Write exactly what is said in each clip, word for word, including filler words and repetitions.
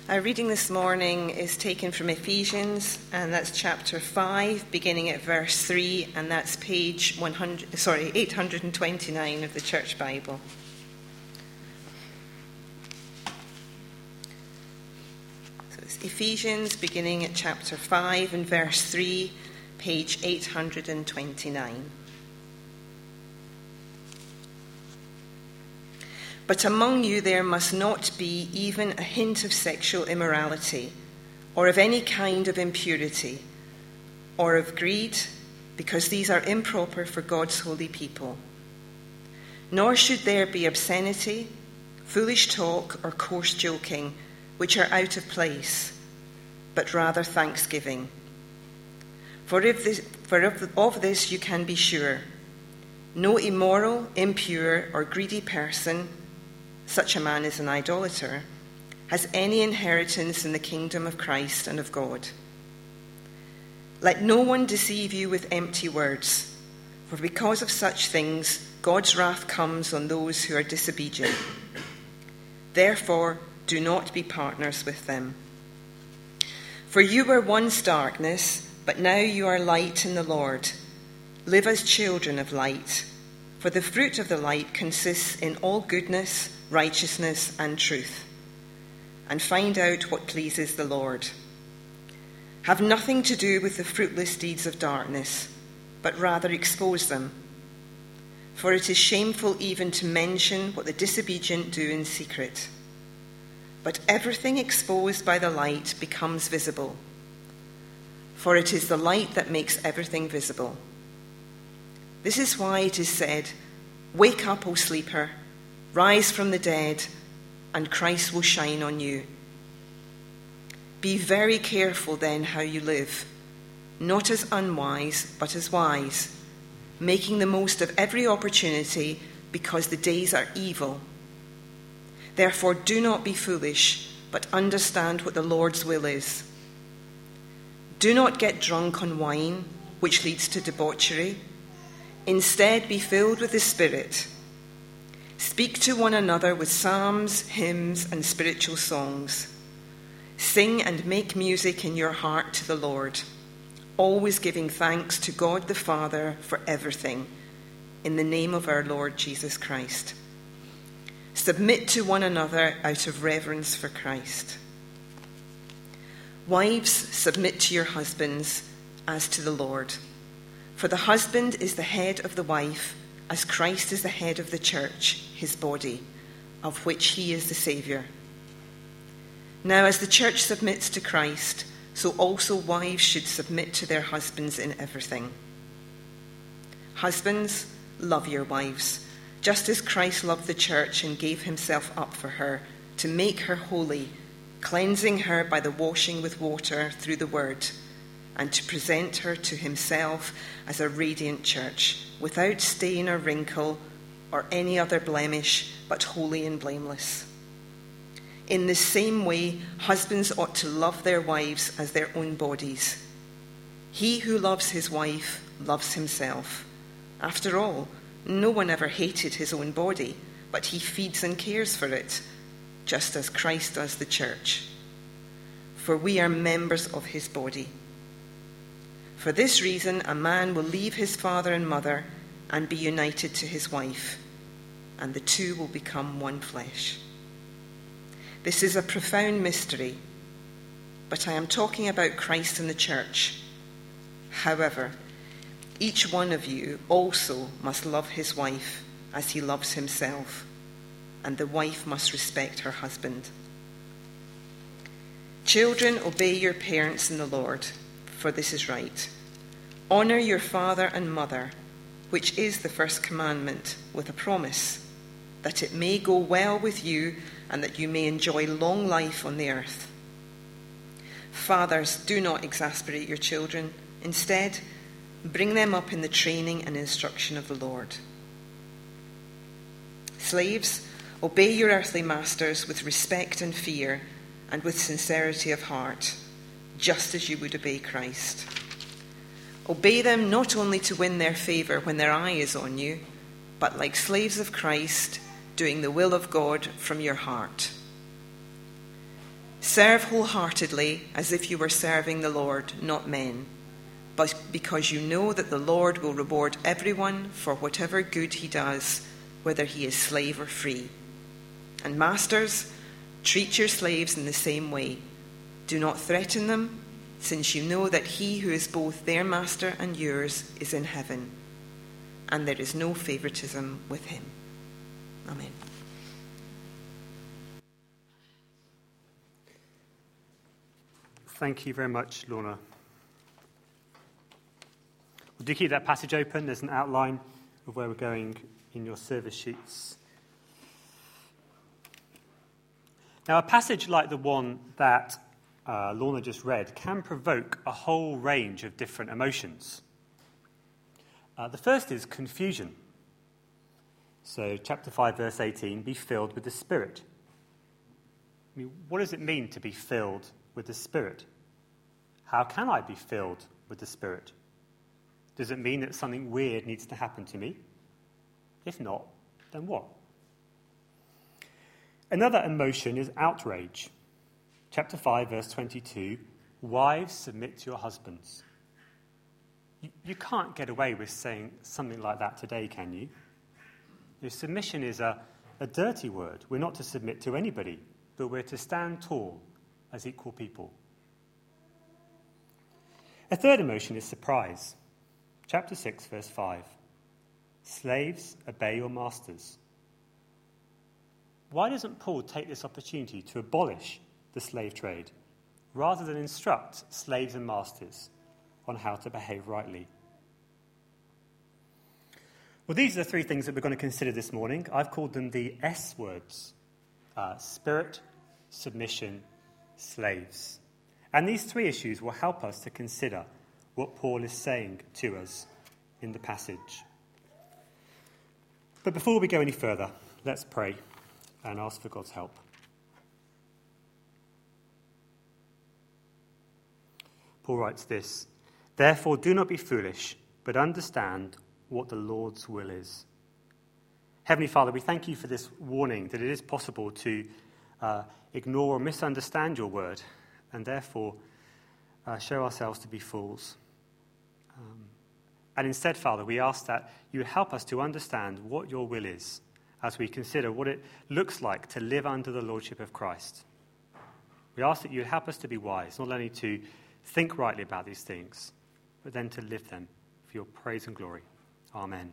Our reading this morning is taken from Ephesians, and that's chapter five, beginning at verse three, and that's page one hundred, sorry, eight hundred twenty-nine of the Church Bible. So it's Ephesians, beginning at chapter five and verse three, page eight hundred twenty-nine. But among you there must not be even a hint of sexual immorality, or of any kind of impurity, or of greed, because these are improper for God's holy people. Nor should there be obscenity, foolish talk, or coarse joking, which are out of place, but rather thanksgiving. For, if this, for of, of this you can be sure, no immoral, impure, or greedy person, such a man is an idolater, has any inheritance in the kingdom of Christ and of God. Let no one deceive you with empty words, for because of such things God's wrath comes on those who are disobedient. Therefore, do not be partners with them. For you were once darkness, but now you are light in the Lord. Live as children of light, for the fruit of the light consists in all goodness, righteousness and truth, and find out what pleases the Lord. Have nothing to do with the fruitless deeds of darkness, but rather expose them. For it is shameful even to mention what the disobedient do in secret. But everything exposed by the light becomes visible, for it is the light that makes everything visible. This is why it is said, "Wake up, O sleeper, rise from the dead, and Christ will shine on you." Be very careful then how you live, not as unwise, but as wise, making the most of every opportunity, because the days are evil. Therefore do not be foolish, but understand what the Lord's will is. Do not get drunk on wine, which leads to debauchery. Instead, be filled with the Spirit. Speak to one another with psalms, hymns, and spiritual songs. Sing and make music in your heart to the Lord, always giving thanks to God the Father for everything, in the name of our Lord Jesus Christ. Submit to one another out of reverence for Christ. Wives, submit to your husbands as to the Lord. For the husband is the head of the wife, as Christ is the head of the church, his body, of which he is the Saviour. Now, as the church submits to Christ, so also wives should submit to their husbands in everything. Husbands, love your wives, just as Christ loved the church and gave himself up for her, to make her holy, cleansing her by the washing with water through the word, and to present her to himself as a radiant church, without stain or wrinkle or any other blemish, but holy and blameless. In the same way, husbands ought to love their wives as their own bodies. He who loves his wife loves himself. After all, no one ever hated his own body, but he feeds and cares for it, just as Christ does the church. For we are members of his body. For this reason, a man will leave his father and mother and be united to his wife, and the two will become one flesh. This is a profound mystery, but I am talking about Christ and the church. However, each one of you also must love his wife as he loves himself, and the wife must respect her husband. Children, obey your parents in the Lord, for this is right. Honor your father and mother, which is the first commandment, with a promise, that it may go well with you and that you may enjoy long life on the earth. Fathers, do not exasperate your children. Instead, bring them up in the training and instruction of the Lord. Slaves, obey your earthly masters with respect and fear and with sincerity of heart, just as you would obey Christ. Obey them not only to win their favour when their eye is on you, but like slaves of Christ, doing the will of God from your heart. Serve wholeheartedly as if you were serving the Lord, not men, but because you know that the Lord will reward everyone for whatever good he does, whether he is slave or free. And masters, treat your slaves in the same way. Do not threaten them, since you know that he who is both their master and yours is in heaven, and there is no favoritism with him. Amen. Thank you very much, Lorna. Well, do keep that passage open. There's an outline of where we're going in your service sheets. Now, a passage like the one that uh, Lorna just read can provoke a whole range of different emotions. Uh, the first is confusion. So, chapter five, verse eighteen, be filled with the Spirit. I mean, what does it mean to be filled with the Spirit? How can I be filled with the Spirit? Does it mean that something weird needs to happen to me? If not, then what? Another emotion is outrage. Chapter five, verse twenty-two, wives, submit to your husbands. You, you can't get away with saying something like that today, can you? Your submission is a, a dirty word. We're not to submit to anybody, but we're to stand tall as equal people. A third emotion is surprise. Chapter six, verse five. Slaves, obey your masters. Why doesn't Paul take this opportunity to abolish the slave trade rather than instruct slaves and masters on how to behave rightly? Well, these are the three things that we're going to consider this morning. I've called them the S words. Uh, spirit, submission, slaves. And these three issues will help us to consider what Paul is saying to us in the passage. But before we go any further, let's pray and ask for God's help. Paul writes this, therefore do not be foolish, but understand what the Lord's will is. Heavenly Father, we thank you for this warning that it is possible to uh, ignore or misunderstand your word, and therefore uh, show ourselves to be fools. Um, and instead, Father, we ask that you would help us to understand what your will is as we consider what it looks like to live under the lordship of Christ. We ask that you would help us to be wise, not only to think rightly about these things, but then to live them for your praise and glory. Amen.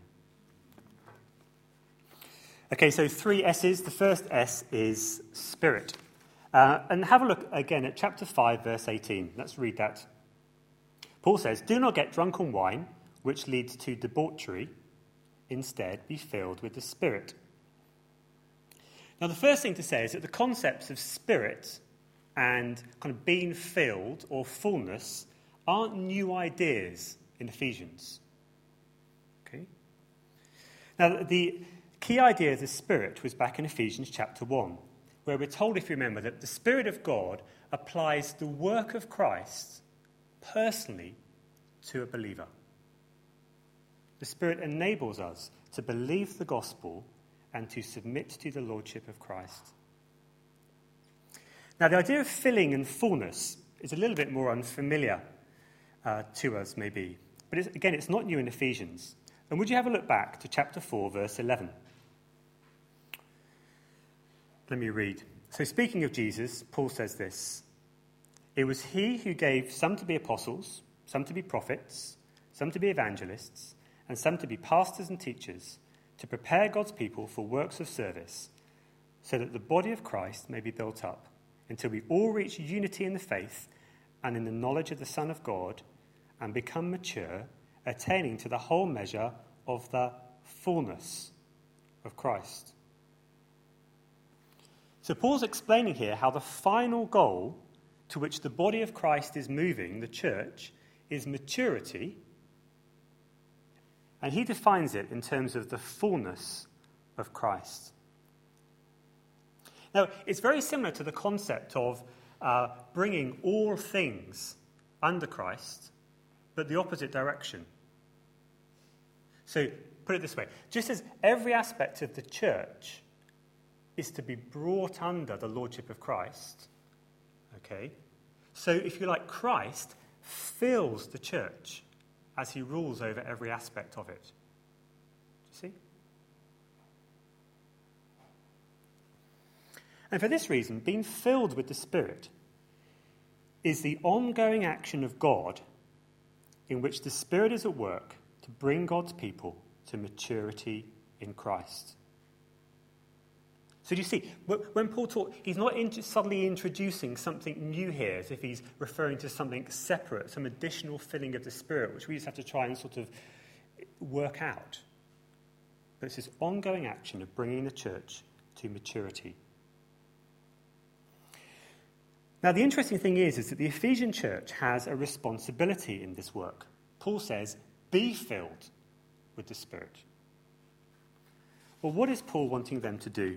Okay, so three S's. The first S is spirit. Uh, and have a look again at chapter five, verse eighteen. Let's read that. Paul says, do not get drunk on wine, which leads to debauchery. Instead, be filled with the Spirit. Now, the first thing to say is that the concepts of spirit and kind of being filled or fullness aren't new ideas in Ephesians. Okay? Now, the key idea of the Spirit was back in Ephesians chapter one, where we're told, if you remember, that the Spirit of God applies the work of Christ personally to a believer. The Spirit enables us to believe the gospel and to submit to the lordship of Christ. Now, the idea of filling and fullness is a little bit more unfamiliar uh, to us, maybe. But it's, again, it's not new in Ephesians. And would you have a look back to chapter four, verse eleven? Let me read. So speaking of Jesus, Paul says this, it was he who gave some to be apostles, some to be prophets, some to be evangelists, and some to be pastors and teachers, to prepare God's people for works of service, so that the body of Christ may be built up, until we all reach unity in the faith and in the knowledge of the Son of God, and become mature, attaining to the whole measure of the fullness of Christ. So Paul's explaining here how the final goal to which the body of Christ is moving, the church, is maturity. And he defines it in terms of the fullness of Christ. Now, it's very similar to the concept of uh, bringing all things under Christ, but the opposite direction. So, put it this way. Just as every aspect of the church is to be brought under the lordship of Christ, Okay? So, if you like, Christ fills the church as he rules over every aspect of it. Do you see? And for this reason, being filled with the Spirit is the ongoing action of God in which the Spirit is at work to bring God's people to maturity in Christ. So do you see, when Paul talks, he's not in, suddenly introducing something new here, as if he's referring to something separate, some additional filling of the Spirit, which we just have to try and sort of work out. But it's this ongoing action of bringing the church to maturity. Now, the interesting thing is, is that the Ephesian church has a responsibility in this work. Paul says, be filled with the Spirit. Well, what is Paul wanting them to do?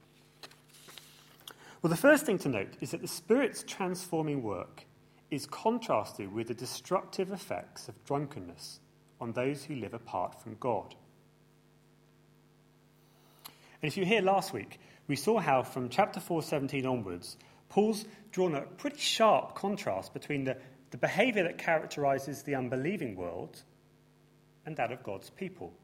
Well, the first thing to note is that the Spirit's transforming work is contrasted with the destructive effects of drunkenness on those who live apart from God. And if you were here last week, we saw how from chapter four seventeen onwards, Paul's drawn a pretty sharp contrast between the, the behaviour that characterises the unbelieving world and that of God's people.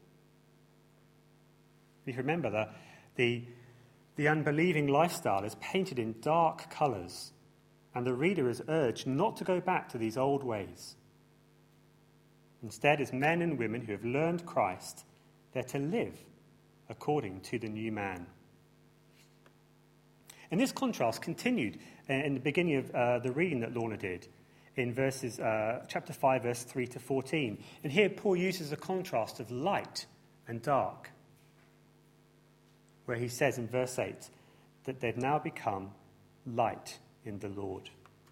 If you remember, the, the, the unbelieving lifestyle is painted in dark colours, and the reader is urged not to go back to these old ways. Instead, as men and women who have learned Christ, they're to live according to the new man. And this contrast continued in the beginning of uh, the reading that Lorna did in verses, uh, chapter five, verse three to fourteen. And here Paul uses a contrast of light and dark, where he says in verse eight that they've now become light in the Lord.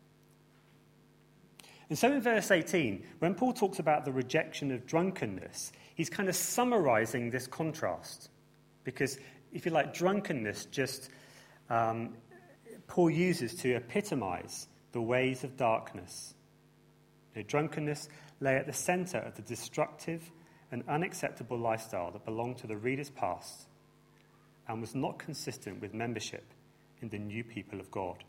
And so in verse eighteen, when Paul talks about the rejection of drunkenness, he's kind of summarizing this contrast. Because, if you like, drunkenness just um, Paul uses to epitomize the ways of darkness. You know, drunkenness lay at the center of the destructive and unacceptable lifestyle that belonged to the reader's past and was not consistent with membership in the new people of God.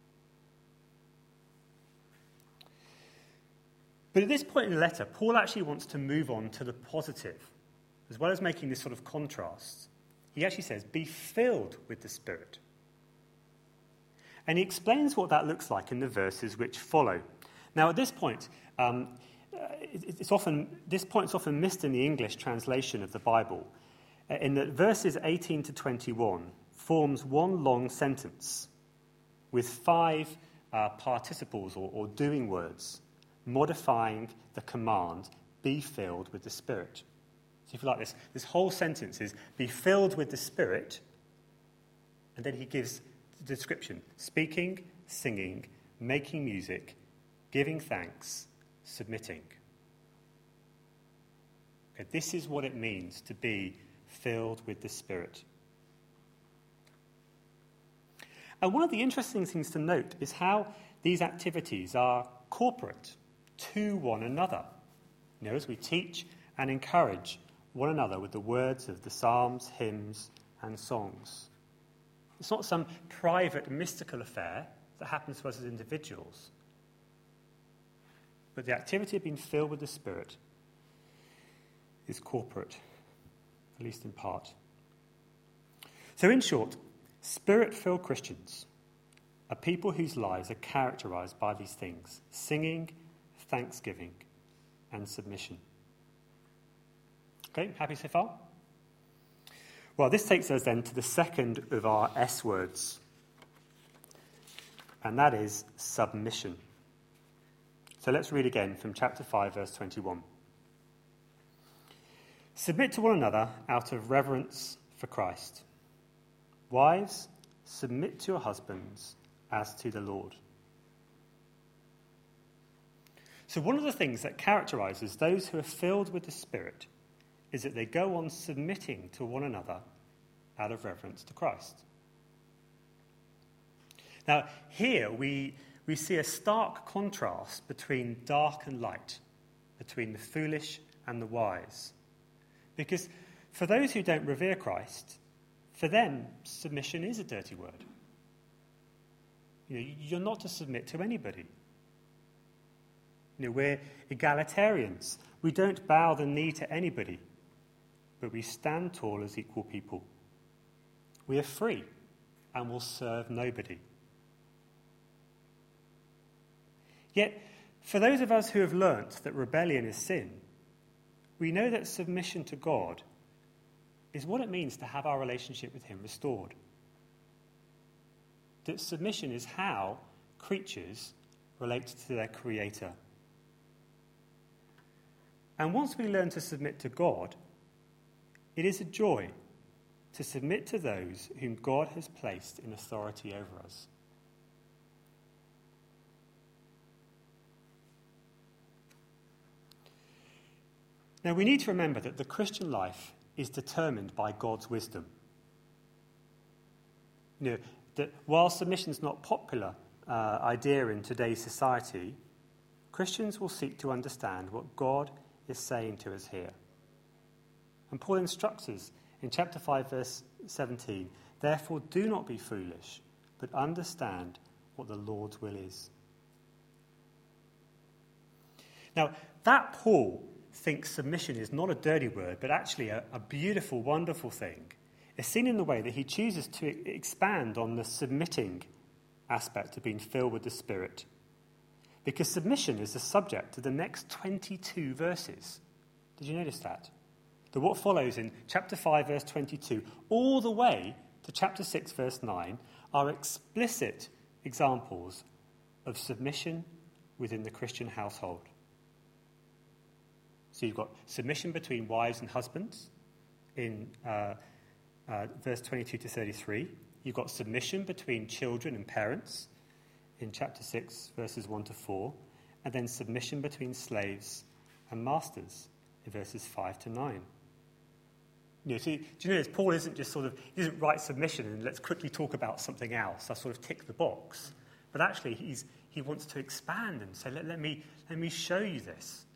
But at this point in the letter, Paul actually wants to move on to the positive. As well as making this sort of contrast, he actually says, be filled with the Spirit. And he explains what that looks like in the verses which follow. Now, at this point, um, it's often this point is often missed in the English translation of the Bible, in that verses eighteen to twenty-one forms one long sentence with five uh, participles or, or doing words, modifying the command, be filled with the Spirit. So if you like this, this whole sentence is, be filled with the Spirit, and then he gives the description, speaking, singing, making music, giving thanks, submitting. Okay, this is what it means to be filled with the Spirit. And one of the interesting things to note is how these activities are corporate to one another. You know, as we teach and encourage one another with the words of the psalms, hymns, and songs. It's not some private, mystical affair that happens to us as individuals. But the activity of being filled with the Spirit is corporate, at least in part. So in short, Spirit-filled Christians are people whose lives are characterized by these things: singing, thanksgiving, and submission. Okay, happy so far? Well, this takes us then to the second of our S words, and that is submission. So let's read again from chapter five, verse twenty-one. Submit to one another out of reverence for Christ. Wives, submit to your husbands as to the Lord. So one of the things that characterizes those who are filled with the Spirit is that they go on submitting to one another out of reverence to Christ. Now, here we, we see a stark contrast between dark and light, between the foolish and the wise. Because for those who don't revere Christ, for them, submission is a dirty word. You know, you're not to submit to anybody. You know, we're egalitarians. We don't bow the knee to anybody, but we stand tall as equal people. We are free and will serve nobody. Yet, for those of us who have learnt that rebellion is sin, we know that submission to God is what it means to have our relationship with him restored. That submission is how creatures relate to their Creator. And once we learn to submit to God, it is a joy to submit to those whom God has placed in authority over us. Now, we need to remember that the Christian life is determined by God's wisdom. You know, that while submission is not a popular uh, idea in today's society, Christians will seek to understand what God is saying to us here. And Paul instructs us in chapter five, verse seventeen, "Therefore do not be foolish, but understand what the Lord's will is." Now, that Paul thinks submission is not a dirty word, but actually a, a beautiful, wonderful thing, is seen in the way that he chooses to expand on the submitting aspect of being filled with the Spirit. Because submission is the subject of the next twenty-two verses. Did you notice that? That what follows in chapter five, verse twenty-two, all the way to chapter six, verse nine, are explicit examples of submission within the Christian household. So you've got submission between wives and husbands in uh, uh, verse twenty-two to thirty-three. You've got submission between children and parents in chapter six, verses one to four. And then submission between slaves and masters in verses five to nine. You know, so, do you notice Paul isn't just sort of, he doesn't write submission and let's quickly talk about something else. I sort of tick the box. But actually he's, he wants to expand and say, let, let me let me show you this.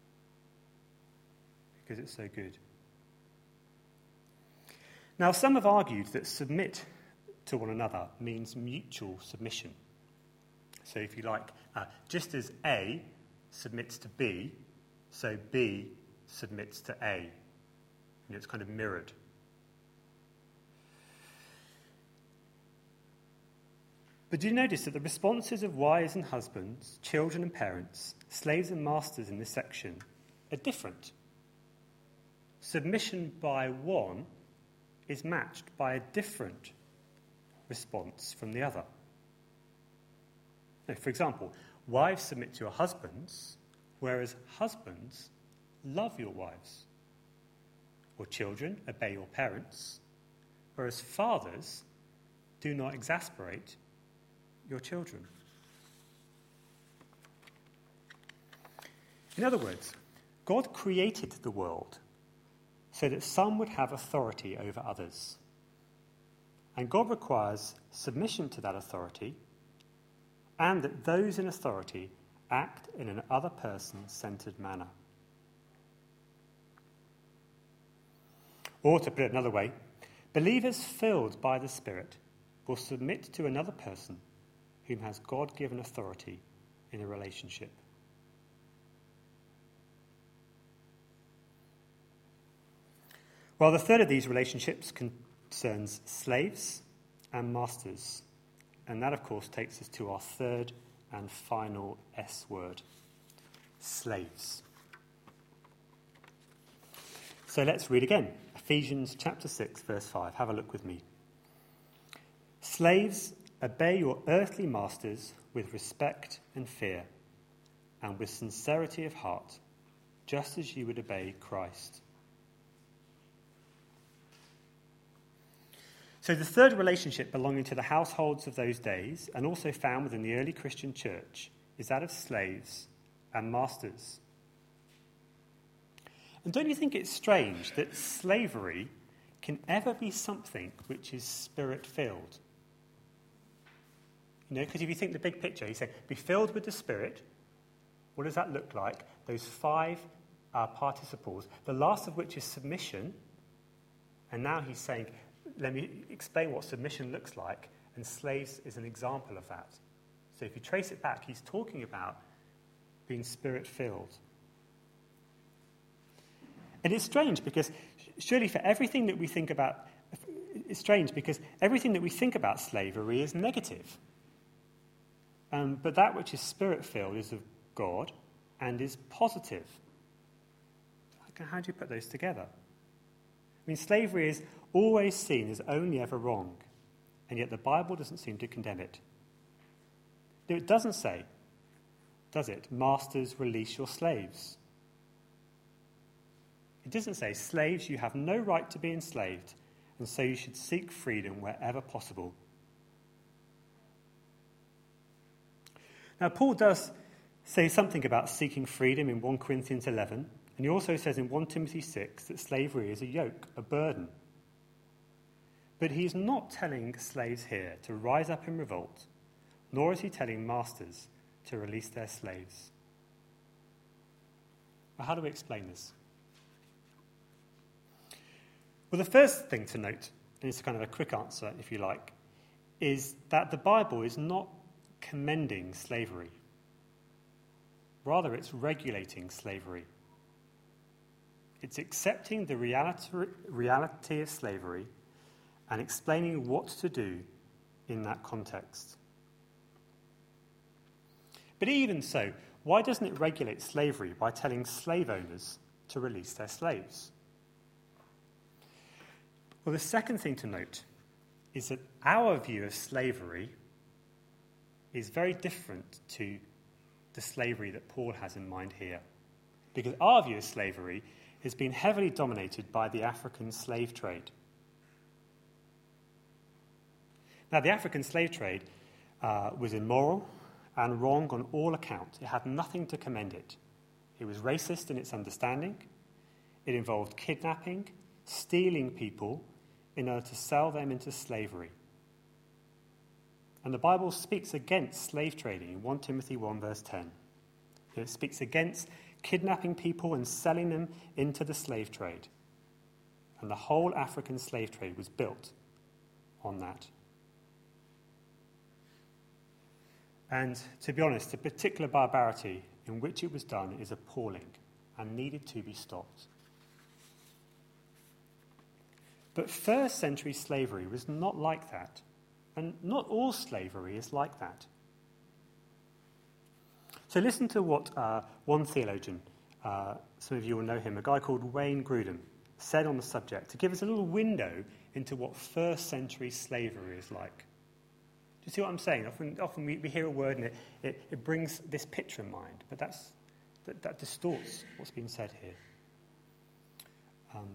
Because it's so good. Now, some have argued that submit to one another means mutual submission. So if you like, uh, just as A submits to B, so B submits to A. You know, it's kind of mirrored. But do you notice that the responses of wives and husbands, children and parents, slaves and masters in this section are different? Submission by one is matched by a different response from the other. Now, for example, wives submit to your husbands, whereas husbands love your wives. Or children obey your parents, whereas fathers do not exasperate your children. In other words, God created the world so that some would have authority over others. And God requires submission to that authority and that those in authority act in an other person-centered manner. Or, to put it another way, believers filled by the Spirit will submit to another person whom has God-given authority in a relationship. Well, the third of these relationships concerns slaves and masters. And that, of course, takes us to our third and final S word, slaves. So let's read again. Ephesians chapter six, verse five. Have a look with me. Slaves, obey your earthly masters with respect and fear, and with sincerity of heart, just as you would obey Christ. So the third relationship belonging to the households of those days, and also found within the early Christian church, is that of slaves and masters. And don't you think it's strange that slavery can ever be something which is spirit-filled? You know, because if you think the big picture, he said, be filled with the Spirit. What does that look like? Those five uh, participles, the last of which is submission. And now he's saying, let me explain what submission looks like, and slaves is an example of that. So if you trace it back, he's talking about being spirit-filled. And it's strange because surely for everything that we think about, it's strange because everything that we think about slavery is negative. Um, but that which is spirit-filled is of God and is positive. How do you put those together? I mean, slavery is always seen as only ever wrong, and yet the Bible doesn't seem to condemn it. No, it doesn't say, does it, masters, release your slaves. It doesn't say, slaves, you have no right to be enslaved, and so you should seek freedom wherever possible. Now, Paul does say something about seeking freedom in First Corinthians eleven, and he also says in First Timothy six that slavery is a yoke, a burden. But he's not telling slaves here to rise up in revolt, nor is he telling masters to release their slaves. Well, how do we explain this? Well, the first thing to note, and it's kind of a quick answer if you like, is that the Bible is not commending slavery. Rather, it's regulating slavery. It's accepting the reality, reality of slavery and explaining what to do in that context. But even so, why doesn't it regulate slavery by telling slave owners to release their slaves? Well, the second thing to note is that our view of slavery is very different to the slavery that Paul has in mind here. Because our view of slavery has been heavily dominated by the African slave trade. Now, the African slave trade uh, was immoral and wrong on all accounts. It had nothing to commend it. It was racist in its understanding. It involved kidnapping, stealing people in order to sell them into slavery. And the Bible speaks against slave trading in First Timothy one verse ten. It speaks against kidnapping people and selling them into the slave trade. And the whole African slave trade was built on that. And to be honest, the particular barbarity in which it was done is appalling and needed to be stopped. But first century slavery was not like that. And not all slavery is like that. So listen to what uh, one theologian, uh, some of you will know him, a guy called Wayne Grudem, said on the subject to give us a little window into what first century slavery is like. Do you see what I'm saying? Often, often we, we hear a word and it, it, it brings this picture in mind, but that's, that, that distorts what's being said here. Um,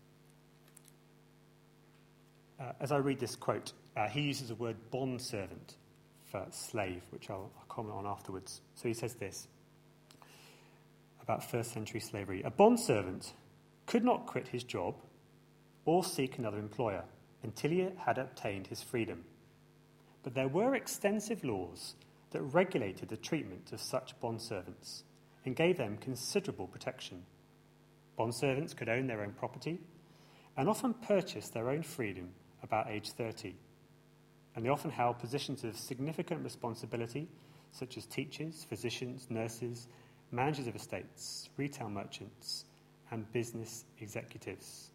uh, as I read this quote, uh, he uses the word bondservant for slave, which I'll, I'll comment on afterwards. So he says this about first century slavery. A bondservant could not quit his job or seek another employer until he had obtained his freedom. But there were extensive laws that regulated the treatment of such bondservants and gave them considerable protection. Bondservants could own their own property and often purchase their own freedom about age thirty. And they often held positions of significant responsibility, such as teachers, physicians, nurses, managers of estates, retail merchants, and business executives.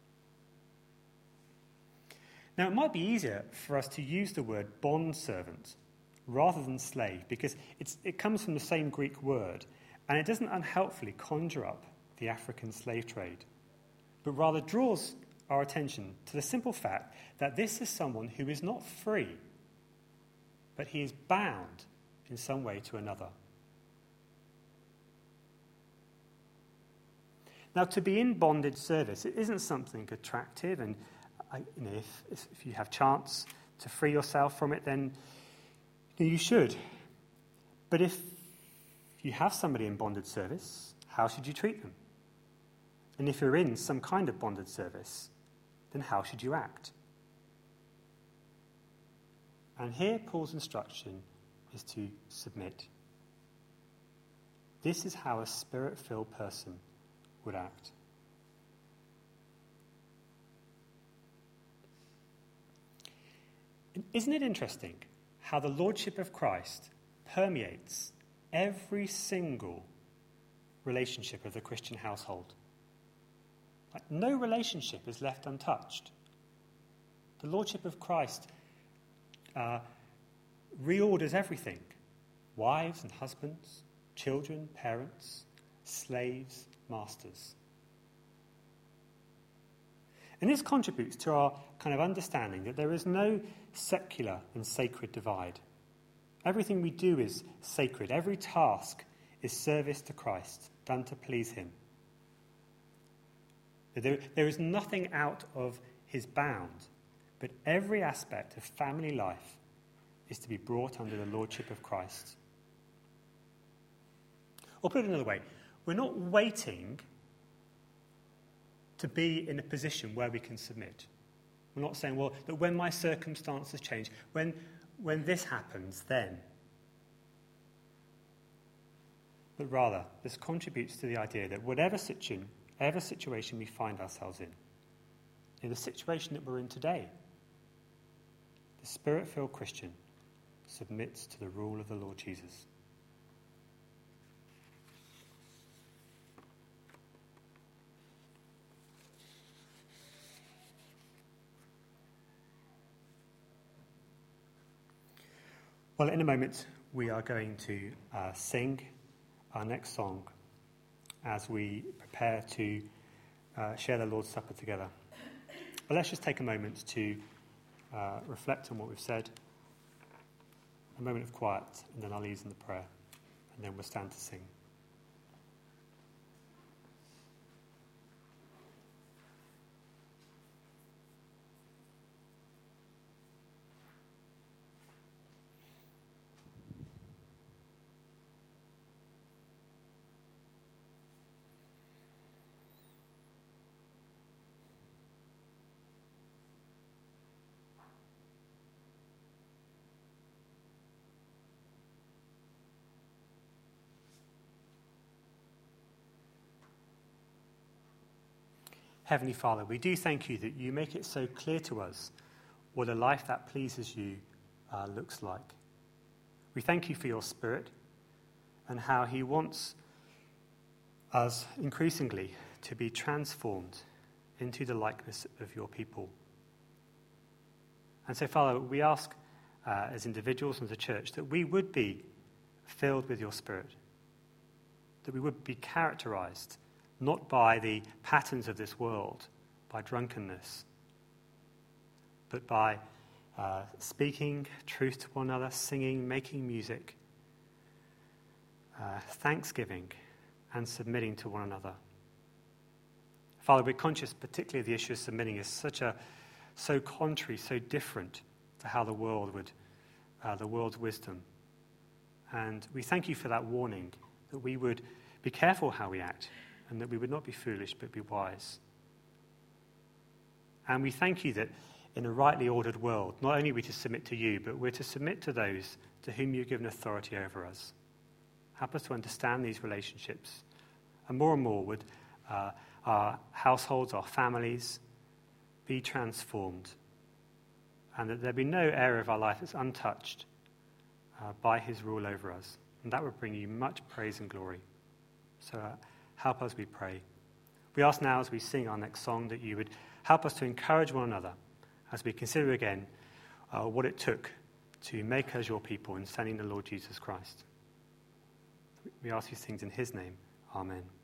Now, it might be easier for us to use the word bondservant rather than slave because it's, it comes from the same Greek word, and it doesn't unhelpfully conjure up the African slave trade, but rather draws our attention to the simple fact that this is someone who is not free, but he is bound in some way to another. Now, to be in bondage service, it isn't something attractive, and I, you know, if, if you have chance to free yourself from it, then you know, you should. But if you have somebody in bondage service, how should you treat them? And if you're in some kind of bondage service, then how should you act? And here Paul's instruction is to submit. This is how a spirit-filled person would act. Isn't it interesting how the lordship of Christ permeates every single relationship of the Christian household. Like, no relationship is left untouched. The Lordship of Christ uh, reorders everything. Wives and husbands, children, parents, slaves, masters. And this contributes to our kind of understanding that there is no secular and sacred divide. Everything we do is sacred. Every task is service to Christ, done to please him. There, there is nothing out of his bound, but every aspect of family life is to be brought under the lordship of Christ. Or put it another way, we're not waiting to be in a position where we can submit. We're not saying, well, that when my circumstances change, when, when this happens, then. But rather, this contributes to the idea that whatever situation, whatever situation we find ourselves in, in the situation that we're in today, the Spirit-filled Christian submits to the rule of the Lord Jesus. Well, in a moment, we are going to uh, sing our next song as we prepare to uh, share the Lord's Supper together. But let's just take a moment to uh, reflect on what we've said, a moment of quiet, and then I'll lead in the prayer, and then we'll stand to sing. Heavenly Father, we do thank you that you make it so clear to us what a life that pleases you uh, looks like. We thank you for your Spirit and how he wants us increasingly to be transformed into the likeness of your people. And so, Father, we ask uh, as individuals and as a church that we would be filled with your Spirit, that we would be characterized not by the patterns of this world, by drunkenness, but by uh, speaking truth to one another, singing, making music, uh, thanksgiving, and submitting to one another. Father, we're conscious particularly of the issue of submitting is such a, so contrary, so different to how the world would, uh, the world's wisdom. And we thank you for that warning, that we would be careful how we act, and that we would not be foolish, but be wise. And we thank you that in a rightly ordered world, not only are we to submit to you, but we're to submit to those to whom you've given authority over us. Help us to understand these relationships. And more and more would uh, our households, our families, be transformed. And that there be no area of our life that's untouched uh, by his rule over us. And that would bring you much praise and glory. So uh, help us, we pray. We ask now as we sing our next song that you would help us to encourage one another as we consider again uh, what it took to make us your people in sending the Lord Jesus Christ. We ask these things in his name. Amen.